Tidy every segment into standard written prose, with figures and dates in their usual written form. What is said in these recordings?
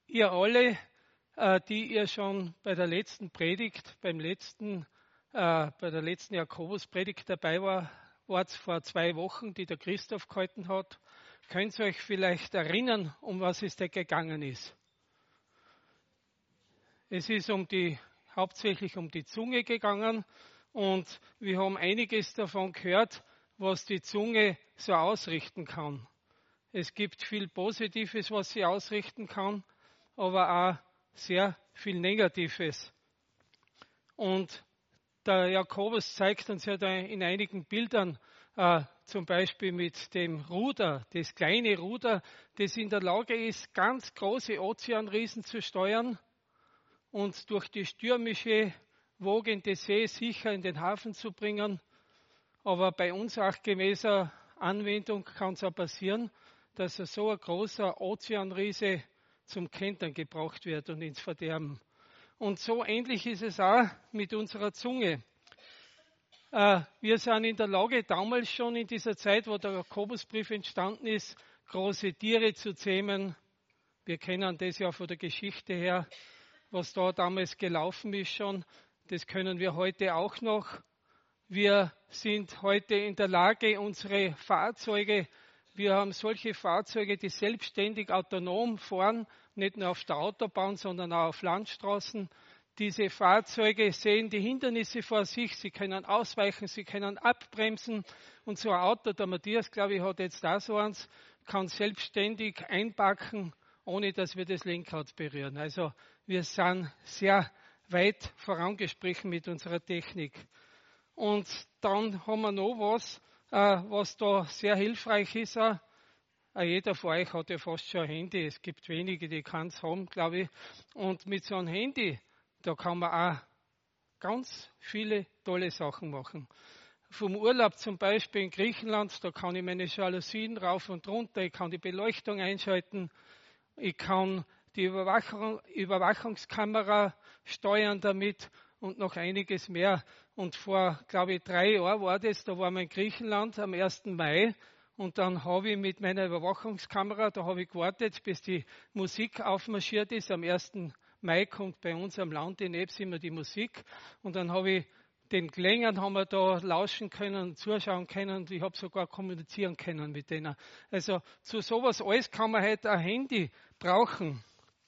Ihr alle, die ihr schon bei der letzten Predigt, bei der letzten Jakobuspredigt dabei wart vor 2 Wochen, die der Christoph gehalten hat, könnt ihr euch vielleicht erinnern, um was es da gegangen ist. Es ist hauptsächlich um die Zunge gegangen und wir haben einiges davon gehört, was die Zunge so ausrichten kann. Es gibt viel Positives, was sie ausrichten kann, aber auch sehr viel Negatives. Und der Jakobus zeigt uns ja da in einigen Bildern, zum Beispiel mit dem Ruder, das kleine Ruder, das in der Lage ist, ganz große Ozeanriesen zu steuern und durch die stürmische, wogende See sicher in den Hafen zu bringen. Aber bei unsachgemäßer Anwendung kann es auch passieren, dass so ein großer Ozeanriese zum Kentern gebracht wird und ins Verderben. Und so ähnlich ist es auch mit unserer Zunge. Wir sind in der Lage, damals schon in dieser Zeit, wo der Jakobusbrief entstanden ist, große Tiere zu zähmen. Wir kennen das ja von der Geschichte her, was da damals gelaufen ist schon. Das können wir heute auch noch. Wir sind heute in der Lage, unsere Fahrzeuge, wir haben solche Fahrzeuge, die selbstständig autonom fahren, nicht nur auf der Autobahn, sondern auch auf Landstraßen. Diese Fahrzeuge sehen die Hindernisse vor sich, sie können ausweichen, sie können abbremsen. Und so ein Auto, der Matthias, glaube ich, hat jetzt da so eins, kann selbstständig einpacken, ohne dass wir das Lenkrad berühren. Also wir sind sehr weit vorangeschritten mit unserer Technik. Und dann haben wir noch was da sehr hilfreich ist. Jeder von euch hat ja fast schon ein Handy. Es gibt wenige, die keins haben, glaube ich. Und mit so einem Handy, da kann man auch ganz viele tolle Sachen machen. Vom Urlaub zum Beispiel in Griechenland, da kann ich meine Jalousien rauf und runter, ich kann die Beleuchtung einschalten, ich kann die Überwachungskamera steuern damit und noch einiges mehr. Und vor, glaube ich, 3 Jahren war das, da waren wir in Griechenland am 1. Mai und dann habe ich mit meiner Überwachungskamera, da habe ich gewartet, bis die Musik aufmarschiert ist. Am 1. Mai kommt bei uns am Land in Ebs immer die Musik und dann habe ich den Klängen haben wir da lauschen können, zuschauen können und ich habe sogar kommunizieren können mit denen. Also zu sowas alles kann man halt ein Handy brauchen.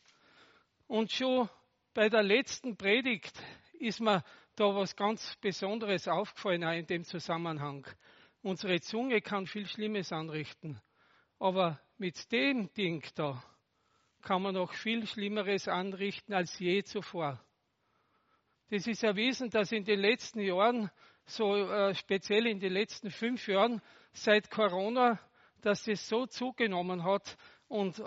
Und schon bei der letzten Predigt ist mir da was ganz Besonderes aufgefallen, auch in dem Zusammenhang. Unsere Zunge kann viel Schlimmes anrichten, aber mit dem Ding da kann man noch viel Schlimmeres anrichten als je zuvor. Das ist erwiesen, dass in den letzten Jahren, so speziell in den letzten 5 Jahren seit Corona, dass es so zugenommen hat und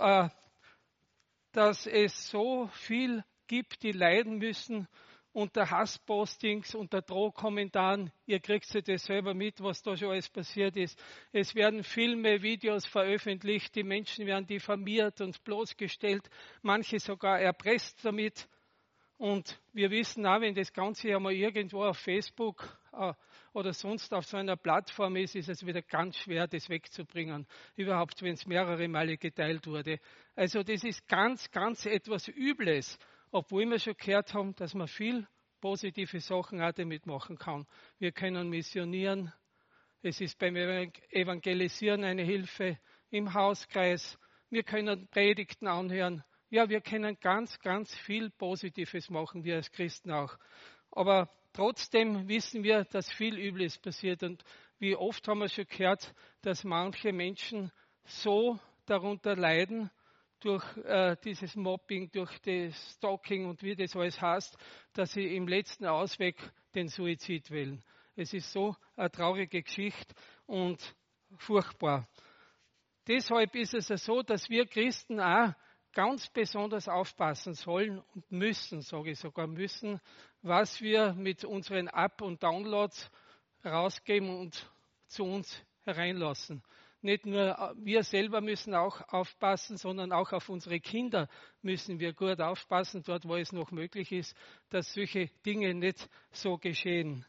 dass es so viel gibt, die leiden müssen unter Hasspostings, unter Drohkommentaren. Ihr kriegt ja das selber mit, was da schon alles passiert ist. Es werden Filme, Videos veröffentlicht, die Menschen werden diffamiert und bloßgestellt, manche sogar erpresst damit. Und wir wissen auch, wenn das Ganze ja mal irgendwo auf Facebook oder sonst auf so einer Plattform ist, ist es wieder ganz schwer, das wegzubringen. Überhaupt, wenn es mehrere Male geteilt wurde. Also das ist ganz, ganz etwas Übles, obwohl wir schon gehört haben, dass man viel positive Sachen auch damit machen kann. Wir können missionieren. Es ist beim Evangelisieren eine Hilfe im Hauskreis. Wir können Predigten anhören. Ja, wir können ganz, ganz viel Positives machen, wir als Christen auch. Aber trotzdem wissen wir, dass viel Übles passiert. Und wie oft haben wir schon gehört, dass manche Menschen so darunter leiden, durch dieses Mobbing, durch das Stalking und wie das alles heißt, dass sie im letzten Ausweg den Suizid wählen. Es ist so eine traurige Geschichte und furchtbar. Deshalb ist es ja so, dass wir Christen auch ganz besonders aufpassen sollen und müssen, sage ich sogar müssen, was wir mit unseren Up- und Downloads rausgeben und zu uns hereinlassen. Nicht nur wir selber müssen auch aufpassen, sondern auch auf unsere Kinder müssen wir gut aufpassen, dort wo es noch möglich ist, dass solche Dinge nicht so geschehen.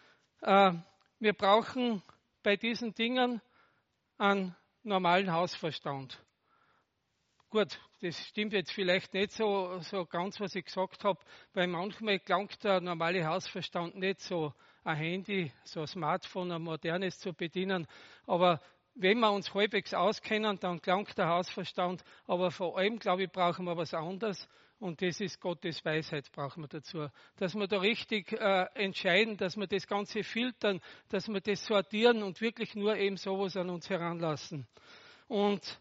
Wir brauchen bei diesen Dingen einen normalen Hausverstand. gut, das stimmt jetzt vielleicht nicht so ganz, was ich gesagt habe, weil manchmal gelangt der normale Hausverstand nicht so ein Handy, so ein Smartphone, ein modernes zu bedienen. Aber wenn wir uns halbwegs auskennen, dann gelangt der Hausverstand. Aber vor allem, glaube ich, brauchen wir was anderes. Und das ist Gottes Weisheit, brauchen wir dazu. Dass wir da richtig entscheiden, dass wir das Ganze filtern, dass wir das sortieren und wirklich nur eben sowas an uns heranlassen. Und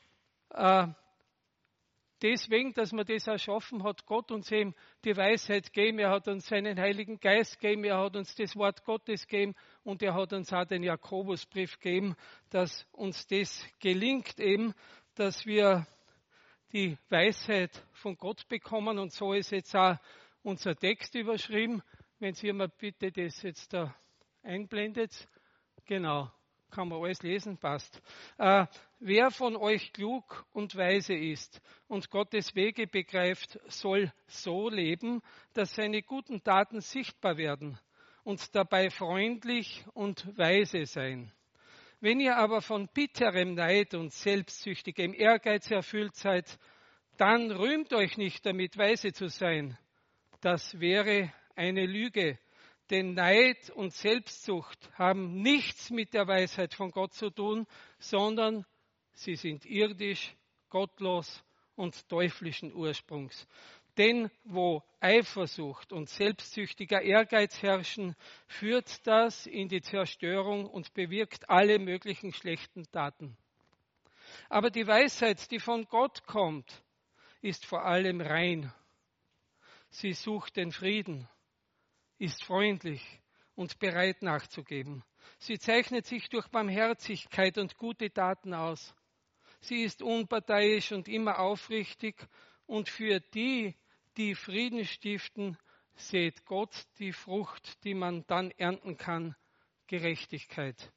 deswegen, dass wir das erschaffen, hat Gott uns eben die Weisheit gegeben. Er hat uns seinen Heiligen Geist gegeben. Er hat uns das Wort Gottes gegeben. Und er hat uns auch den Jakobusbrief gegeben, dass uns das gelingt eben, dass wir die Weisheit von Gott bekommen. Und so ist jetzt auch unser Text überschrieben. Wenn Sie mir bitte das jetzt da einblendet. Genau. Kann man alles lesen, passt. Wer von euch klug und weise ist und Gottes Wege begreift, soll so leben, dass seine guten Taten sichtbar werden und dabei freundlich und weise sein. Wenn ihr aber von bitterem Neid und selbstsüchtigem Ehrgeiz erfüllt seid, dann rühmt euch nicht damit, weise zu sein. Das wäre eine Lüge. Denn Neid und Selbstsucht haben nichts mit der Weisheit von Gott zu tun, sondern sie sind irdisch, gottlos und teuflischen Ursprungs. Denn wo Eifersucht und selbstsüchtiger Ehrgeiz herrschen, führt das in die Zerstörung und bewirkt alle möglichen schlechten Taten. Aber die Weisheit, die von Gott kommt, ist vor allem rein. Sie sucht den Frieden, ist freundlich und bereit nachzugeben. Sie zeichnet sich durch Barmherzigkeit und gute Taten aus. Sie ist unparteiisch und immer aufrichtig und für die, die Frieden stiften, sät Gott die Frucht, die man dann ernten kann, Gerechtigkeit.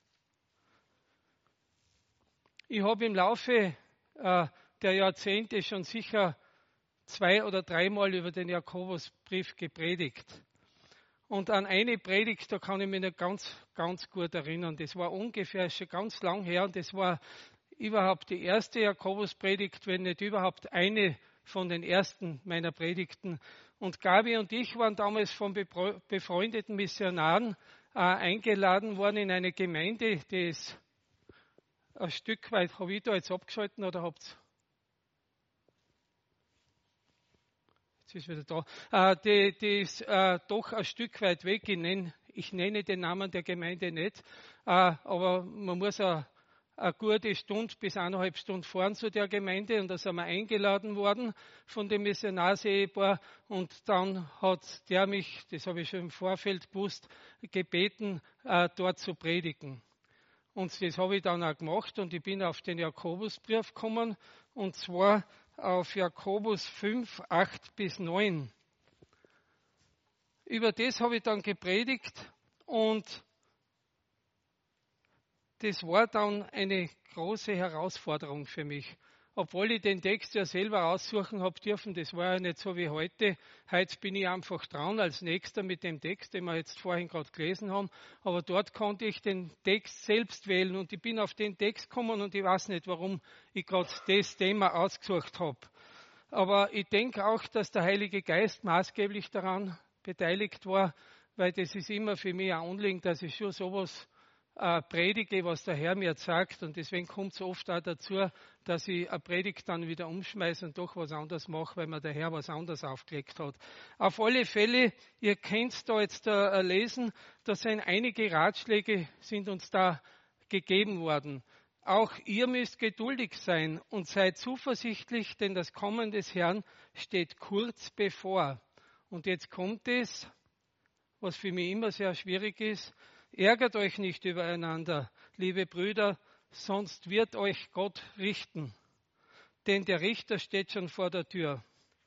Ich habe im Laufe der Jahrzehnte schon sicher 2 oder 3 Mal über den Jakobusbrief gepredigt. Und an eine Predigt, da kann ich mich nicht ganz gut erinnern. Das war ungefähr schon ganz lang her und das war überhaupt die erste Jakobuspredigt, wenn nicht überhaupt eine von den ersten meiner Predigten. Und Gabi und ich waren damals von befreundeten Missionaren eingeladen worden in eine Gemeinde, die ist ein Stück weit, habe ich da jetzt abgeschalten oder habt's? Jetzt ist wieder da. Die ist doch ein Stück weit weg. Ich nenne den Namen der Gemeinde nicht, aber man muss eine gute Stunde bis 1,5 Stunden fahren zu der Gemeinde und da sind wir eingeladen worden von dem Missionarsehepaar und dann hat der mich, das habe ich schon im Vorfeld gewusst, gebeten, dort zu predigen. Und das habe ich dann auch gemacht und ich bin auf den Jakobusbrief gekommen und zwar auf Jakobus 5, 8 bis 9. Über das habe ich dann gepredigt und das war dann eine große Herausforderung für mich. Obwohl ich den Text ja selber aussuchen habe dürfen, das war ja nicht so wie heute. Heute bin ich einfach dran als Nächster mit dem Text, den wir jetzt vorhin gerade gelesen haben. Aber dort konnte ich den Text selbst wählen und ich bin auf den Text gekommen und ich weiß nicht, warum ich gerade das Thema ausgesucht habe. Aber ich denke auch, dass der Heilige Geist maßgeblich daran beteiligt war, weil das ist immer für mich ein Anliegen, dass ich schon sowas predige, was der Herr mir sagt. Und deswegen kommt es oft auch dazu, dass ich eine Predigt dann wieder umschmeiße und doch was anderes mache, weil mir der Herr was anderes aufgelegt hat. Auf alle Fälle, ihr könnt da jetzt lesen, da sind einige Ratschläge, sind uns da gegeben worden. Auch ihr müsst geduldig sein und seid zuversichtlich, denn das Kommen des Herrn steht kurz bevor. Und jetzt kommt es, was für mich immer sehr schwierig ist. Ärgert euch nicht übereinander, liebe Brüder, sonst wird euch Gott richten. Denn der Richter steht schon vor der Tür.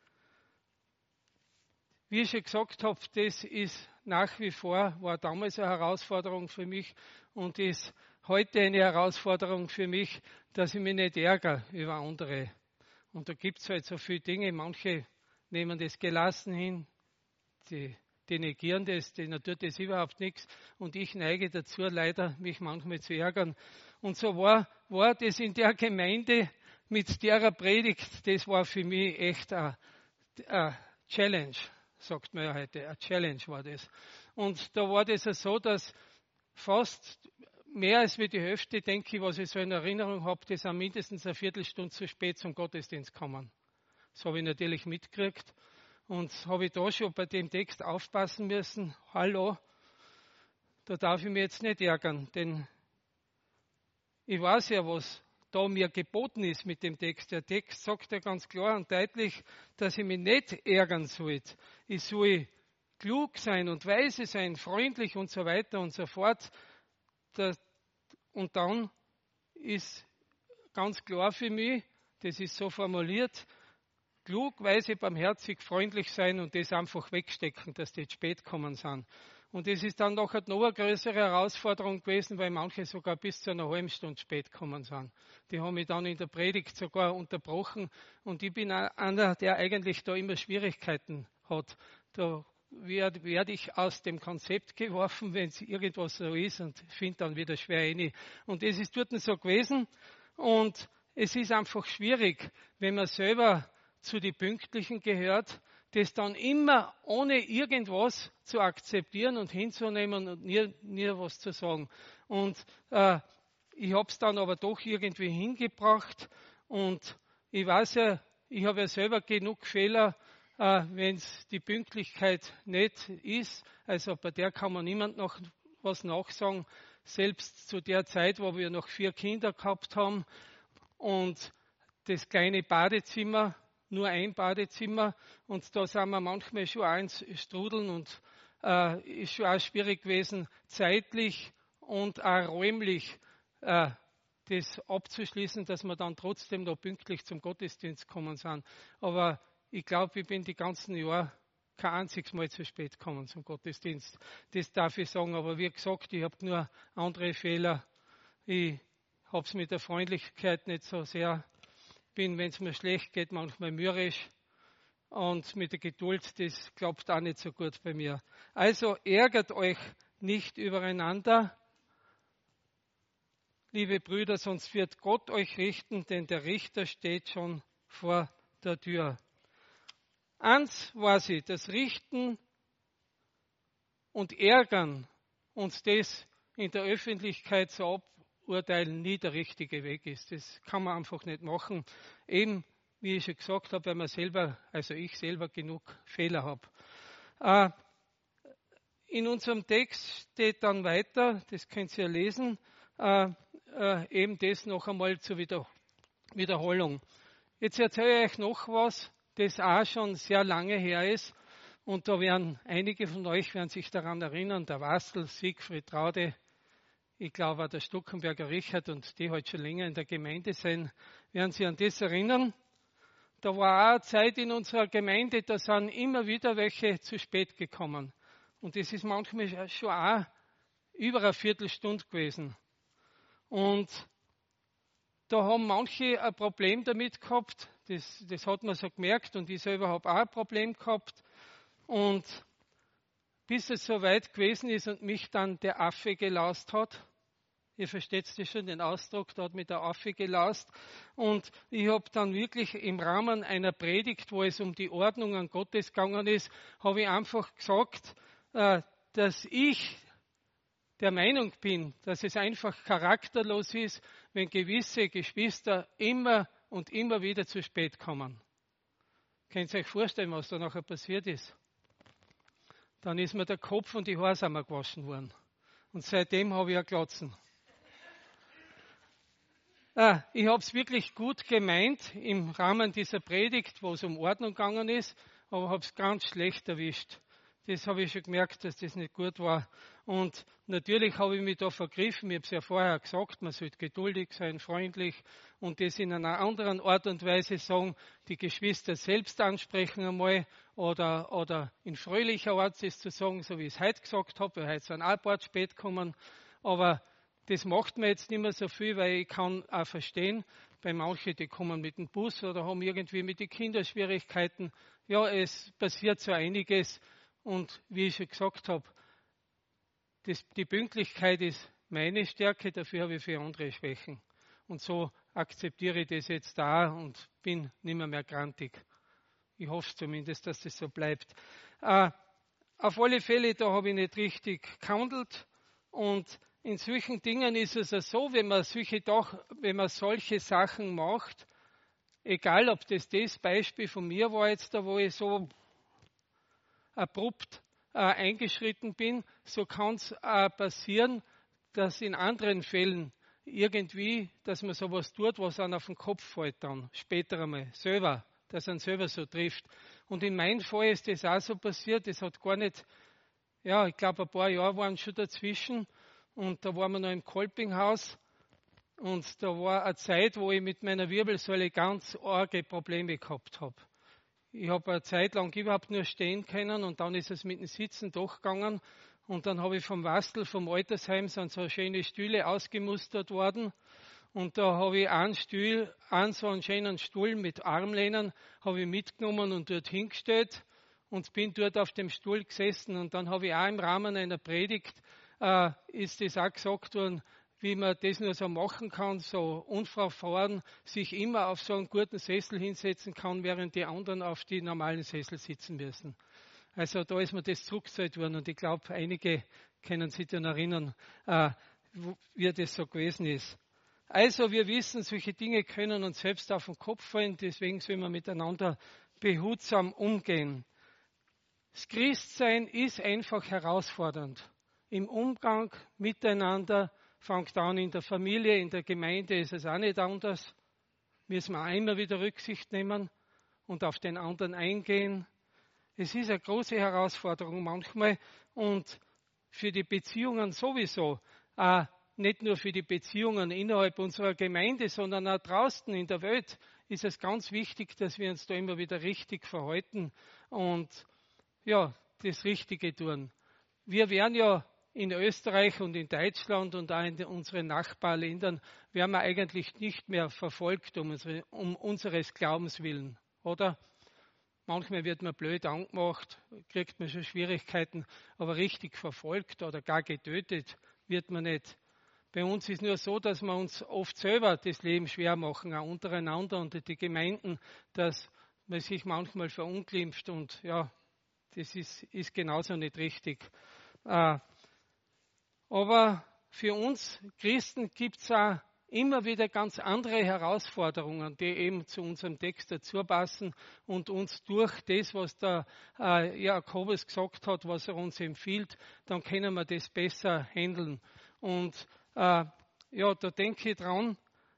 Wie ich schon gesagt habe, das ist nach wie vor, war damals eine Herausforderung für mich und ist heute eine Herausforderung für mich, dass ich mich nicht ärgere über andere. Und da gibt es halt so viele Dinge, manche nehmen das gelassen hin, die negieren das, denen tut das überhaupt nichts. Und ich neige dazu, leider mich manchmal zu ärgern. Und so war das in der Gemeinde, mit der Predigt, das war für mich echt eine Challenge, sagt man ja heute. Eine Challenge war das. Und da war das ja so, dass fast mehr als wie die Hälfte, denke ich, was ich so in Erinnerung habe, die sind mindestens eine Viertelstunde zu spät zum Gottesdienst gekommen. Das habe ich natürlich mitgekriegt. Und habe ich da schon bei dem Text aufpassen müssen, hallo, da darf ich mich jetzt nicht ärgern, denn ich weiß ja, was da mir geboten ist mit dem Text. Der Text sagt ja ganz klar und deutlich, dass ich mich nicht ärgern soll. Ich soll klug sein und weise sein, freundlich und so weiter und so fort. Und dann ist ganz klar für mich, das ist so formuliert, klug, weise, barmherzig, freundlich sein und das einfach wegstecken, dass die jetzt spät kommen sind. Und das ist dann noch eine größere Herausforderung gewesen, weil manche sogar bis zu einer halben Stunde spät gekommen sind. Die haben mich dann in der Predigt sogar unterbrochen und ich bin einer, der eigentlich da immer Schwierigkeiten hat. Da werde ich aus dem Konzept geworfen, wenn es irgendwas so ist und finde dann wieder schwer rein. Und das ist dort so gewesen und es ist einfach schwierig, wenn man selber zu den Pünktlichen gehört, das dann immer ohne irgendwas zu akzeptieren und hinzunehmen und nie was zu sagen. Und ich habe es dann aber doch irgendwie hingebracht und ich weiß ja, ich habe ja selber genug Fehler, wenn es die Pünktlichkeit nicht ist. Also bei der kann man niemand noch was nachsagen. Selbst zu der Zeit, wo wir noch 4 Kinder gehabt haben und das kleine Badezimmer, nur ein Badezimmer und da sind wir manchmal schon auch ins Strudeln und ist schon auch schwierig gewesen, zeitlich und auch räumlich das abzuschließen, dass wir dann trotzdem noch pünktlich zum Gottesdienst kommen sind. Aber ich glaube, ich bin die ganzen Jahre kein einziges Mal zu spät gekommen zum Gottesdienst. Das darf ich sagen, aber wie gesagt, ich habe nur andere Fehler. Ich habe es mit der Freundlichkeit nicht so sehr. Bin, wenn es mir schlecht geht, manchmal mürrisch und mit der Geduld, das klappt auch nicht so gut bei mir. Also ärgert euch nicht übereinander, liebe Brüder, sonst wird Gott euch richten, denn der Richter steht schon vor der Tür. Eins weiß ich, das Richten und Ärgern und das in der Öffentlichkeit so urteilen nie der richtige Weg ist. Das kann man einfach nicht machen. Eben, wie ich schon gesagt habe, weil man selber, also ich selber genug Fehler habe. In unserem Text steht dann weiter, das könnt ihr ja lesen, eben das noch einmal zur Wiederholung. Jetzt erzähle ich euch noch was, das auch schon sehr lange her ist. Und da werden einige von euch werden sich daran erinnern, der Wastel, Siegfried Traude, ich glaube auch der Stuckenberger Richard und die heute schon länger in der Gemeinde sind, werden sich an das erinnern. Da war auch eine Zeit in unserer Gemeinde, da sind immer wieder welche zu spät gekommen. Und das ist manchmal schon auch über eine Viertelstunde gewesen. Und da haben manche ein Problem damit gehabt, das hat man so gemerkt und ich selber habe auch ein Problem gehabt. Und bis es so weit gewesen ist und mich dann der Affe gelaust hat, ihr versteht schon den Ausdruck, da hat mich der Affe gelaust. Und ich habe dann wirklich im Rahmen einer Predigt, wo es um die Ordnungen Gottes gegangen ist, habe ich einfach gesagt, dass ich der Meinung bin, dass es einfach charakterlos ist, wenn gewisse Geschwister immer und immer wieder zu spät kommen. Könnt ihr euch vorstellen, was da nachher passiert ist? Dann ist mir der Kopf und die Haare sind mir gewaschen worden. Und seitdem habe ich ein Glatzen. Ich habe es wirklich gut gemeint im Rahmen dieser Predigt, wo es um Ordnung gegangen ist, aber habe es ganz schlecht erwischt. Das habe ich schon gemerkt, dass das nicht gut war. Und natürlich habe ich mich da vergriffen. Ich habe es ja vorher gesagt, man sollte geduldig sein, freundlich und das in einer anderen Art und Weise sagen, die Geschwister selbst ansprechen einmal oder in fröhlicher Art das zu sagen, so wie ich es heute gesagt habe, weil heute sind auch ein paar spät gekommen. Aber das macht mir jetzt nicht mehr so viel, weil ich kann auch verstehen, bei manchen, die kommen mit dem Bus oder haben irgendwie mit den Kindern Schwierigkeiten. Ja, es passiert so einiges. Und wie ich schon gesagt habe, die Pünktlichkeit ist meine Stärke, dafür habe ich für andere Schwächen. Und so akzeptiere ich das jetzt da und bin nicht mehr grantig. Ich hoffe zumindest, dass das so bleibt. Auf alle Fälle, da habe ich nicht richtig gehandelt. Und in solchen Dingen ist es ja so, wenn man solche Sachen macht, egal ob das Beispiel von mir war jetzt da, wo ich so abrupt eingeschritten bin, so kann es passieren, dass in anderen Fällen irgendwie, dass man sowas tut, was einem auf den Kopf fällt dann, später einmal, selber, dass einen selber so trifft. Und in meinem Fall ist das auch so passiert, das hat gar nicht, ja, ich glaube ein paar Jahre waren schon dazwischen und da waren wir noch im Kolpinghaus und da war eine Zeit, wo ich mit meiner Wirbelsäule ganz arge Probleme gehabt habe. Ich habe eine Zeit lang überhaupt nur stehen können und dann ist es mit dem Sitzen doch gegangen. Und dann habe ich vom Wastel, vom Altersheim, sind so schöne Stühle ausgemustert worden. Und da habe ich so einen schönen Stuhl mit Armlehnen, habe ich mitgenommen und dort hingestellt und bin dort auf dem Stuhl gesessen. Und dann habe ich auch im Rahmen einer Predigt, ist das auch gesagt worden, wie man das nur so machen kann, so unverfahren sich immer auf so einen guten Sessel hinsetzen kann, während die anderen auf die normalen Sessel sitzen müssen. Also da ist mir das zurückgezahlt worden und ich glaube, einige können sich daran erinnern, wie das so gewesen ist. Also wir wissen, solche Dinge können uns selbst auf den Kopf fallen, deswegen sollen wir miteinander behutsam umgehen. Das Christsein ist einfach herausfordernd. Im Umgang miteinander, fängt an in der Familie, in der Gemeinde ist es auch nicht anders. Müssen wir auch immer wieder Rücksicht nehmen und auf den anderen eingehen. Es ist eine große Herausforderung manchmal und für die Beziehungen sowieso. Nicht nur für die Beziehungen innerhalb unserer Gemeinde, sondern auch draußen in der Welt ist es ganz wichtig, dass wir uns da immer wieder richtig verhalten und ja, das Richtige tun. Wir werden ja in Österreich und in Deutschland und auch in unseren Nachbarländern werden wir eigentlich nicht mehr verfolgt um unseres Glaubens willen, oder? Manchmal wird man blöd angemacht, kriegt man schon Schwierigkeiten, aber richtig verfolgt oder gar getötet wird man nicht. Bei uns ist nur so, dass wir uns oft selber das Leben schwer machen, auch untereinander und die Gemeinden, dass man sich manchmal verunglimpft und ja, das ist genauso nicht richtig. Aber für uns Christen gibt es auch immer wieder ganz andere Herausforderungen, die eben zu unserem Text dazu passen und uns durch das, was der Jakobus gesagt hat, was er uns empfiehlt, dann können wir das besser handeln. Und da denke ich dran,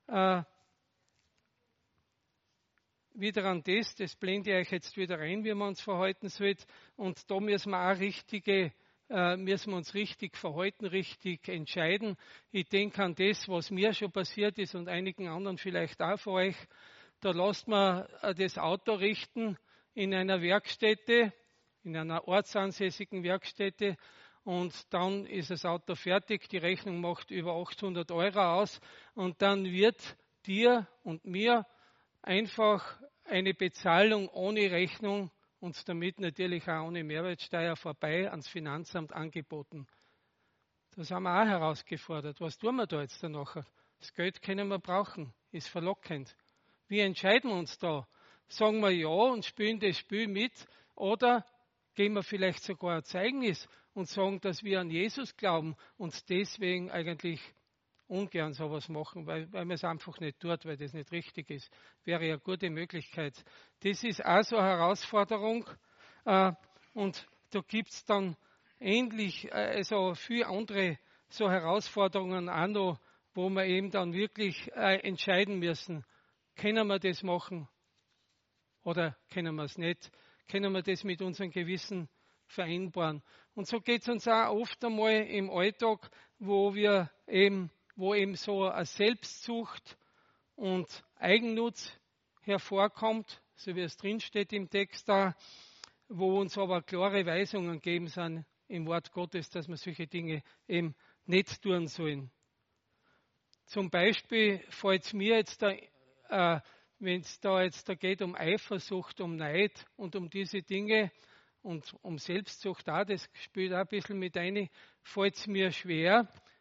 wieder an das blende ich euch jetzt wieder ein, wie man uns verhalten sollte. Und da müssen wir uns richtig verhalten, richtig entscheiden. Ich denke an das, was mir schon passiert ist und einigen anderen vielleicht auch von euch. Da lässt man das Auto richten in einer Werkstätte, in einer ortsansässigen Werkstätte und dann ist das Auto fertig, die Rechnung macht über 800 € aus und dann wird dir und mir einfach eine Bezahlung ohne Rechnung und damit natürlich auch ohne Mehrwertsteuer vorbei ans Finanzamt angeboten. Das haben wir auch herausgefordert. Was tun wir da jetzt danach? Das Geld können wir brauchen, ist verlockend. Wie entscheiden wir uns da? Sagen wir ja und spielen das Spiel mit oder geben wir vielleicht sogar ein Zeugnis und sagen, dass wir an Jesus glauben und deswegen eigentlich ungern sowas machen, weil man es einfach nicht tut, weil das nicht richtig ist. Wäre ja eine gute Möglichkeit. Das ist auch so eine Herausforderung und da gibt es dann ähnlich viele andere so Herausforderungen auch noch, wo wir eben dann wirklich entscheiden müssen, können wir das machen oder können wir es nicht? Können wir das mit unserem Gewissen vereinbaren? Und so geht es uns auch oft einmal im Alltag, wo eben so eine Selbstsucht und Eigennutz hervorkommt, so wie es drinsteht im Text da, wo uns aber klare Weisungen gegeben sind im Wort Gottes, dass wir solche Dinge eben nicht tun sollen. Zum Beispiel fällt es mir jetzt wenn es da jetzt geht um Eifersucht, um Neid und um diese Dinge und um Selbstsucht auch, das spielt auch ein bisschen mit ein, fällt es mir schwer,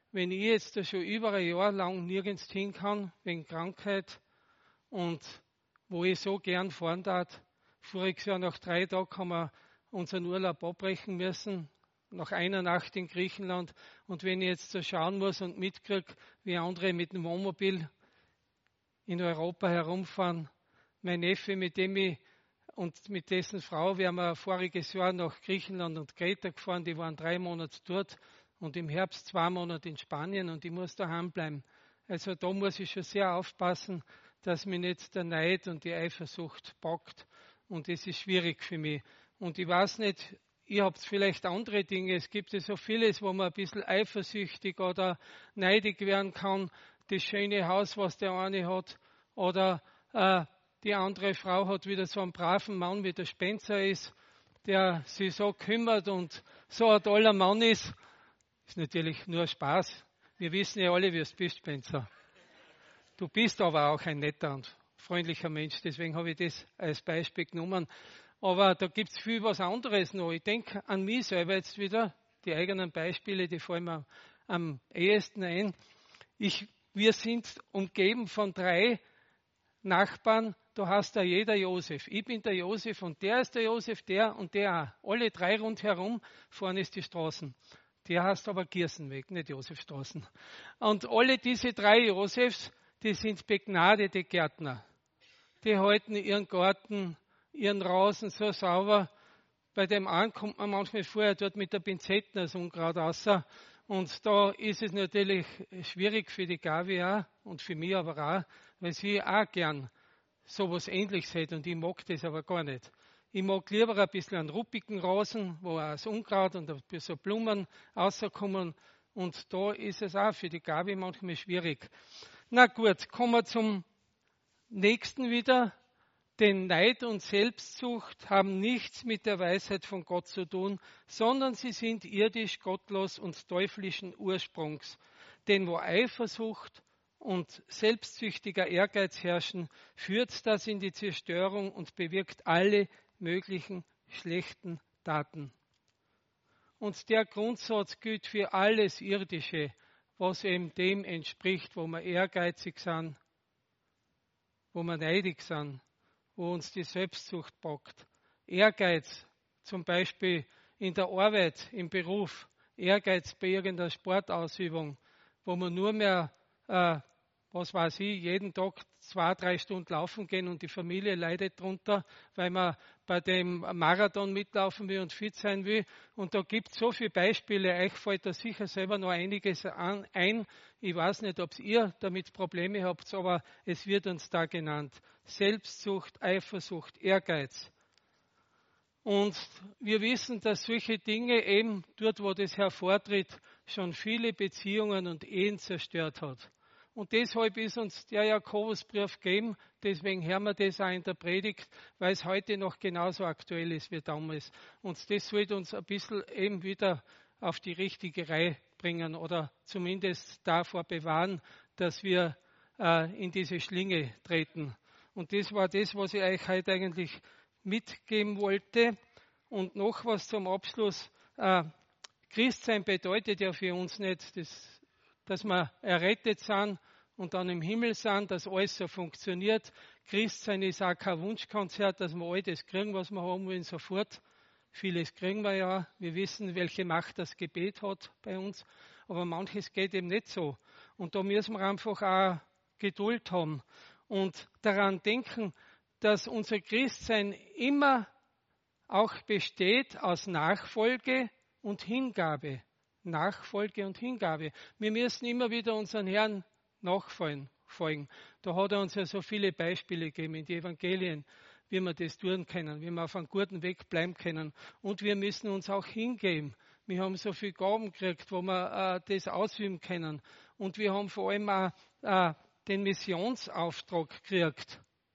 wenn ich jetzt da schon über ein Jahr lang nirgends hin kann, wegen Krankheit und wo ich so gern fahren darf. Voriges Jahr nach 3 Tagen haben wir unseren Urlaub abbrechen müssen, nach einer Nacht in Griechenland. Und wenn ich jetzt so schauen muss und mitkriege, wie andere mit dem Wohnmobil in Europa herumfahren, mein Neffe, mit dem ich und mit dessen Frau, wir haben voriges Jahr nach Griechenland und Kreta gefahren, die waren 3 Monate dort und im Herbst 2 Monate in Spanien und ich muss daheim bleiben. Also da muss ich schon sehr aufpassen, dass mich nicht der Neid und die Eifersucht packt und das ist schwierig für mich. Und ich weiß nicht, ihr habt vielleicht andere Dinge, es gibt ja so vieles, wo man ein bisschen eifersüchtig oder neidig werden kann, das schöne Haus, was der eine hat oder die andere Frau hat wieder so einen braven Mann, wie der Spencer ist, der sich so kümmert und so ein toller Mann ist. Ist natürlich nur Spaß. Wir wissen ja alle, wie es bist, Spencer. Du bist aber auch ein netter und freundlicher Mensch, deswegen habe ich das als Beispiel genommen. Aber da gibt es viel was anderes noch. Ich denke an mich selber jetzt wieder, die eigenen Beispiele, die fallen mir am ehesten ein. Wir sind umgeben von 3 Nachbarn, da heißt da jeder Josef. Ich bin der Josef und der ist der Josef, der und der auch. Alle 3 rundherum, vorne ist die Straßen. Der heißt aber Kirsenweg, nicht Josefstraßen. Und alle diese 3 Josefs, die sind begnadete Gärtner. Die halten ihren Garten, ihren Rasen so sauber. Bei dem einen kommt man manchmal vorher dort mit der Pinzette das Unkraut raus. Und da ist es natürlich schwierig für die Gavi auch und für mich aber auch, weil sie auch gern sowas Ähnliches hätte und ich mag das aber gar nicht. Ich mag lieber ein bisschen einen ruppigen Rasen, wo auch das Unkraut und ein bisschen Blumen rauskommen und da ist es auch für die Gabi manchmal schwierig. Na gut, kommen wir zum nächsten wieder. Denn Neid und Selbstsucht haben nichts mit der Weisheit von Gott zu tun, sondern sie sind irdisch, gottlos und teuflischen Ursprungs. Denn wo Eifersucht und selbstsüchtiger Ehrgeiz herrschen, führt das in die Zerstörung und bewirkt alle möglichen schlechten Taten. Und der Grundsatz gilt für alles Irdische, was eben dem entspricht, wo wir ehrgeizig sind, wo wir neidig sind, wo uns die Selbstsucht packt. Ehrgeiz, zum Beispiel in der Arbeit, im Beruf, Ehrgeiz bei irgendeiner Sportausübung, wo man nur mehr, jeden Tag 2-3 Stunden laufen gehen und die Familie leidet drunter, weil man bei dem Marathon mitlaufen will und fit sein will. Und da gibt es so viele Beispiele, euch fällt da sicher selber noch einiges ein. Ich weiß nicht, ob ihr damit Probleme habt, aber es wird uns da genannt. Selbstsucht, Eifersucht, Ehrgeiz. Und wir wissen, dass solche Dinge eben dort, wo das hervortritt, schon viele Beziehungen und Ehen zerstört hat. Und deshalb ist uns der Jakobusbrief gegeben, deswegen hören wir das auch in der Predigt, weil es heute noch genauso aktuell ist wie damals. Und das sollte uns ein bisschen eben wieder auf die richtige Reihe bringen oder zumindest davor bewahren, dass wir in diese Schlinge treten. Und das war das, was ich euch heute eigentlich mitgeben wollte. Und noch was zum Abschluss. Christsein bedeutet ja für uns nicht, dass wir errettet sind und dann im Himmel sind, dass alles so funktioniert. Christsein ist auch kein Wunschkonzert, dass wir all das kriegen, was wir haben wollen, sofort. Vieles kriegen wir ja. Wir wissen, welche Macht das Gebet hat bei uns. Aber manches geht eben nicht so. Und da müssen wir einfach auch Geduld haben und daran denken, dass unser Christsein immer auch besteht aus Nachfolge und Hingabe. Nachfolge und Hingabe. Wir müssen immer wieder unseren Herrn nachfolgen. Da hat er uns ja so viele Beispiele gegeben in den Evangelien, wie wir das tun können, wie wir auf einem guten Weg bleiben können. Und wir müssen uns auch hingeben. Wir haben so viele Gaben gekriegt, wo wir das ausüben können. Und wir haben vor allem auch den Missionsauftrag gekriegt.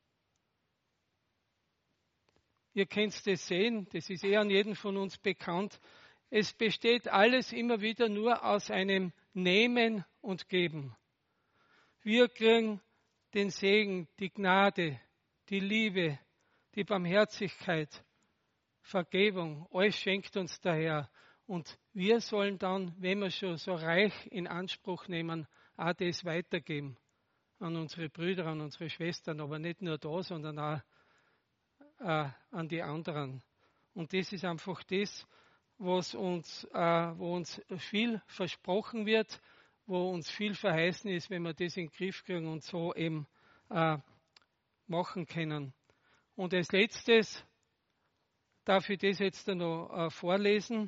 Ihr könnt das sehen, das ist an jedem von uns bekannt. Es besteht alles immer wieder nur aus einem Nehmen und Geben. Wir kriegen den Segen, die Gnade, die Liebe, die Barmherzigkeit, Vergebung. Alles schenkt uns der Herr. Und wir sollen dann, wenn wir schon so reich in Anspruch nehmen, auch das weitergeben an unsere Brüder, an unsere Schwestern, aber nicht nur da, sondern auch an die anderen. Und das ist einfach das, wo uns viel versprochen wird, wo uns viel verheißen ist, wenn wir das in den Griff kriegen und so eben machen können. Und als letztes darf ich das jetzt noch vorlesen,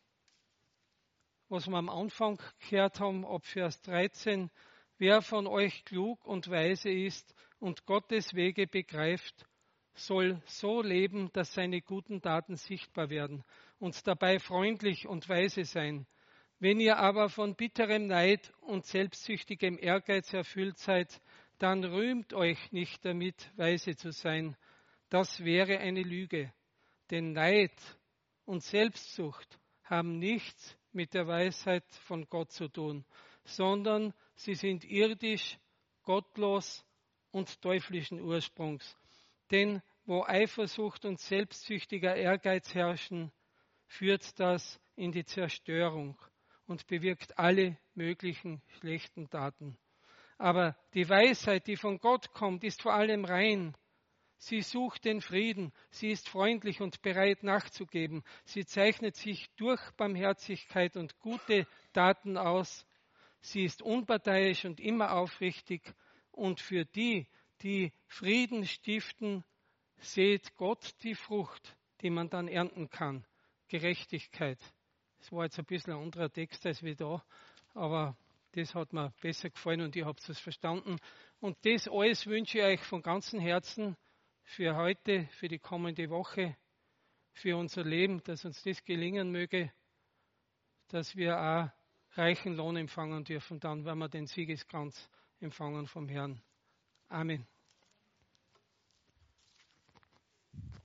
was wir am Anfang gehört haben, ab Vers 13. Wer von euch klug und weise ist und Gottes Wege begreift, soll so leben, dass seine guten Taten sichtbar werden und dabei freundlich und weise sein. Wenn ihr aber von bitterem Neid und selbstsüchtigem Ehrgeiz erfüllt seid, dann rühmt euch nicht damit, weise zu sein. Das wäre eine Lüge. Denn Neid und Selbstsucht haben nichts mit der Weisheit von Gott zu tun, sondern sie sind irdisch, gottlos und teuflischen Ursprungs. Denn wo Eifersucht und selbstsüchtiger Ehrgeiz herrschen, führt das in die Zerstörung und bewirkt alle möglichen schlechten Taten. Aber die Weisheit, die von Gott kommt, ist vor allem rein. Sie sucht den Frieden, sie ist freundlich und bereit nachzugeben. Sie zeichnet sich durch Barmherzigkeit und gute Taten aus. Sie ist unparteiisch und immer aufrichtig. Und für die, die Frieden stiften, seht Gott die Frucht, die man dann ernten kann. Gerechtigkeit. Das war jetzt ein bisschen ein anderer Text als wie da, aber das hat mir besser gefallen und ihr habt es verstanden. Und das alles wünsche ich euch von ganzem Herzen für heute, für die kommende Woche, für unser Leben, dass uns das gelingen möge, dass wir auch reichen Lohn empfangen dürfen, dann, wenn wir den Siegeskranz empfangen vom Herrn. Amen.